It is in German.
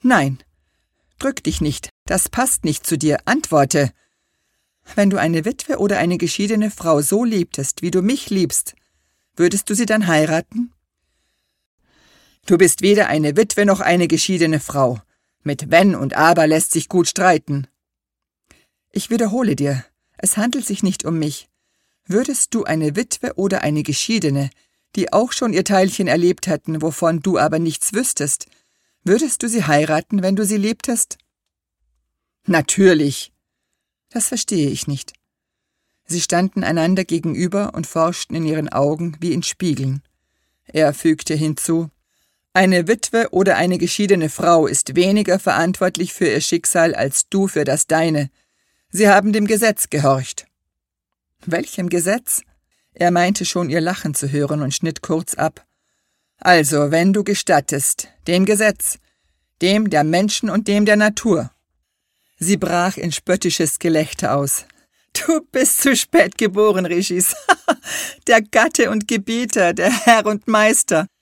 Nein, drück dich nicht, das passt nicht zu dir, antworte. Wenn du eine Witwe oder eine geschiedene Frau so liebtest, wie du mich liebst, würdest du sie dann heiraten? Du bist weder eine Witwe noch eine geschiedene Frau. Mit Wenn und Aber lässt sich gut streiten. Ich wiederhole dir, es handelt sich nicht um mich. Würdest du eine Witwe oder eine Geschiedene, die auch schon ihr Teilchen erlebt hätten, wovon du aber nichts wüsstest, würdest du sie heiraten, wenn du sie liebtest? Natürlich. Das verstehe ich nicht. Sie standen einander gegenüber und forschten in ihren Augen wie in Spiegeln. Er fügte hinzu: Eine Witwe oder eine geschiedene Frau ist weniger verantwortlich für ihr Schicksal als du für das deine. Sie haben dem Gesetz gehorcht. Welchem Gesetz? Er meinte schon, ihr Lachen zu hören und schnitt kurz ab. Also, wenn du gestattest, dem Gesetz, dem der Menschen und dem der Natur. Sie brach in spöttisches Gelächter aus. Du bist zu spät geboren, Regis. Der Gatte und Gebieter, der Herr und Meister.